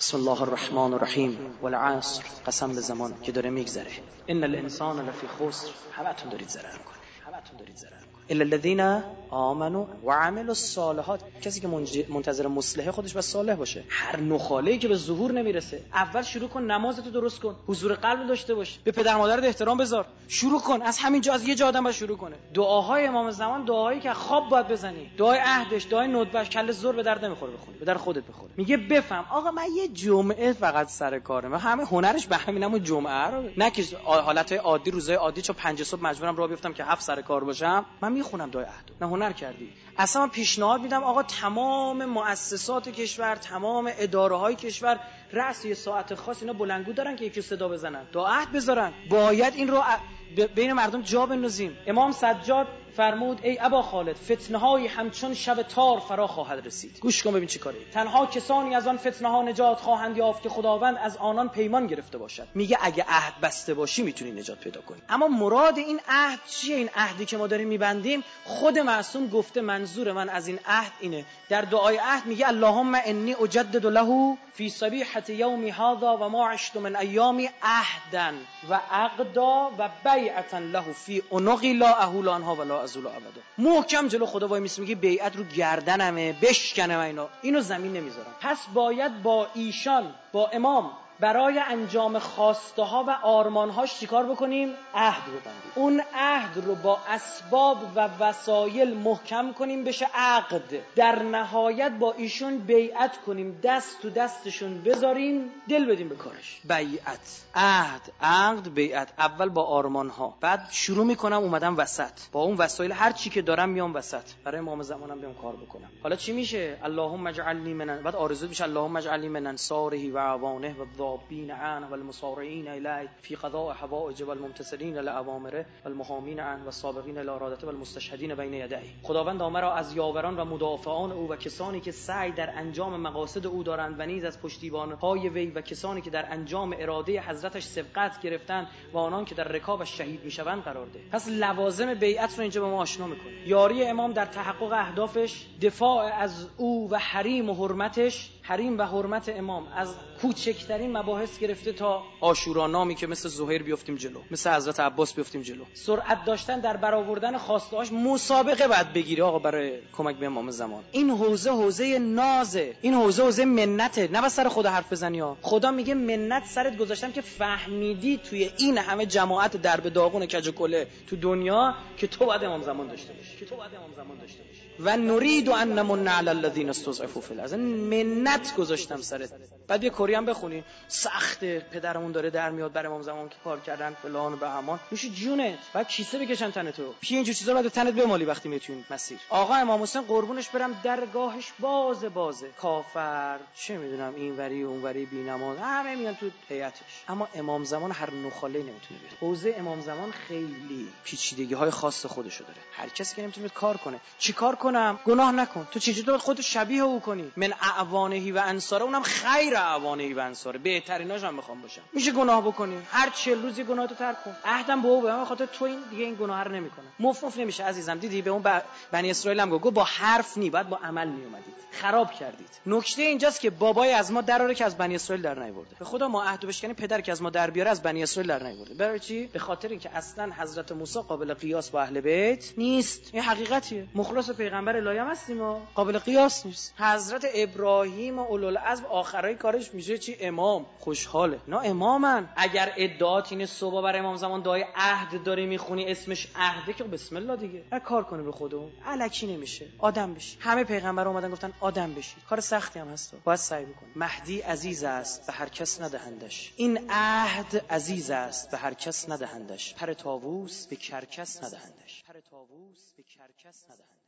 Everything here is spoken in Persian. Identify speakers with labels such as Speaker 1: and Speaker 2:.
Speaker 1: بسم الله الرحمن الرحیم والعصر، قسم به زمان که داره میگذره. ان الانسان لفی خسر، همتون دارید ضرر میکنید، الا الذين آمنوا وعملوا الصالحات. کسی که منتظر مصلحه خودش بس صالح باشه. هر نخاله‌ای که به ظهور نمیرسه، اول شروع کن نمازتو درست کن، حضور قلب داشته باش، به پدر مادرت احترام بذار، شروع کن از همینجا، از یه جا آدم باید شروع کنه. دعاهای امام زمان دعایی که خواب باید بزنی، دعای عهدش، دعای ندبش، کله زور به درد نمیخوره بخونی، به درد خودت بخوره. میگه بفهم آقا من یه جمعه فقط سر کارم، همه هنرش به همینم جمعه رو، نه که حالتهای عادی روزهای عادی چون 5 صبح مجبورم راه بیفتم که 7 سر کار باشم، من میخونم دعای عهد. نه هنر کردی. اصلا من پیشنهاد میدم آقا تمام مؤسسات کشور، تمام اداره‌های کشور رأس یه ساعت خاص اینا بلندگو دارن که یکی صدا بزنن، دعای عهد بذارن. باید این رو بین مردم جا بندازیم. امام سجاد فرمود ای ابا خالد، فتنه‌های همچون شب تار فرا خواهد رسید. گوش کن ببین چی کاره. تنها کسانی از آن فتنه‌ها نجات خواهند یافت که خداوند از آنان پیمان گرفته باشد. میگه اگه عهد بسته باشی میتونی نجات پیدا کنی. اما مراد این عهد چیه؟ این عهدی که ما داریم میبندیم، خود معصوم گفته منظور من از این عهد اینه. در دعای عهد میگه اللهم انی اجدد له فی صبیحة یوم هذا و ما عشت من ایام عهدا و عقدا و بیعتا له فی عنقی لا اهول عنها ولا ازول ابدا. محکم جلو خدا وای میسی میگه بیعت رو گردنمه، بشکنم اینو زمین نمیذارم. پس باید با ایشان، با امام، برای انجام خواسته ها و آرمان هاش چیکار بکنیم؟ عهد ببندیم. اون عهد رو با اسباب و وسایل محکم کنیم بشه عقد. در نهایت با ایشون بیعت کنیم، دست تو دستشون بذاریم، دل بدیم به کارش. بیعت، عهد، عقد، بیعت. اول با آرمان ها، بعد شروع میکنم اومدم وسط با اون وسایل، هر چی که دارم میام وسط. برای امام زمانم بیام کار بکنم. حالا چی میشه؟ اللهم اجعلنی من، بعد آرزو میشه اللهم اجعلنی من انصاره و عوانه و الذابین عنه والمصارعین الیه فی قضاء حوائج والممتثلین لاوامره والمحامین عنه والسابقین الی ارادته والمستشهدین بین یدیه. خداوند مرا از یاوران و مدافعان او و کسانی که سعی در انجام مقاصد او دارند و نیز از پشتیبان‌های وی و کسانی که در انجام اراده حضرتش سبقت گرفتند و آنان که در رکابش شهید میشوند قرار ده. پس لوازم بیعت رو اینجا به ما آشنا میکنه. یاری امام در تحقق اهدافش، دفاع از او و حریم و حرمتش، حریم و حرمت امام از کوچکترین مباحث گرفته تا عاشورا نامی که مثل زهیر بیفتیم جلو، مثل حضرت عباس بیفتیم جلو. سرعت داشتن در برآوردن خواسته‌هاش، مسابقه بعد بگیری آقا برای کمک به امام زمان. این حوزه نازه، این حوزه منته. نه بس سر خدا حرف بزنی ها. خدا میگه منت سرت گذاشتم که فهمیدی توی این همه جماعت درب داغون کج و کله تو دنیا که تو باید امام زمان داشته باشی، و نرید ان نمن علی الذین استضعفوا فی الارض. منت گذاشتم سرت. بعد یه کری هم بخونی سخته، پدرمون داره در میاد برای امام زمان که کار کردن فلان و بهمان، نوش جونت. بعد کیسه بکشن تن تو، پی اینجور چیزا بعد تنت بمالی وقتی میای تو این مسیر. آقا امام حسین قربونش برم درگاهش بازه کافر، چه میدونم اینوری اونوری بی‌نماز، همه میان تو هیئتش. اما امام زمان هر نخاله نمیتونه بیاد. حوزه امام زمان خیلی پیچیدگی‌های خاص خودشو داره. هر کسی که نمیتونه کار کنه. چیکار کنم؟ گناه نکن. تو چجوری باید خودت شبیه او کنی؟ من اعوانهی و انصاره، اونم خیر اعوانهی و انصاره، بهتریناش هم میخوام باشم. میشه گناه بکنی، هر 40 روزی گناهتو ترک کن. عهدم با او به خاطر تو این دیگه این گناه رو نمیکنه. مفروف نمیشه عزیزم. دیدی به اون بنی اسرائیل هم گفت با حرف نی، بعد با عمل می اومدید، خراب کردید. نکته اینجاست که بابای از ما دراره که از بنی اسرائیل در نیورده. به خدا ما عهدو بشکنیم پدر که از ما در بیاره از بنی اسرائیل در نیورده. برای چی؟ به خاطر اینکه اصلا حضرت موسی قابل قیاس با اهل بیت نیست. این حقیقتیه. مخلص پیغمبر الهی هم هستیم ما، قابل قیاس نیست. حضرت ابراهیم اولوالعزم آخرای کارش میشه چی؟ امام. خوشحاله نه امامن. اگر ادعات اینه صبح برای امام زمان دعای عهد داری میخونی اسمش عهده که بسم الله دیگه. کار کنی به خودمون، الکی نمیشه. آدم بشی. همه پیغمبر اومدن گفتن آدم بشی. کار سختی هم هست، باید سعی بکنی. مهدی عزیز است به هر کس ندهندش، این عهد عزیز است به هر کس ندهندش، پر طاووس به کرکس ندهندش.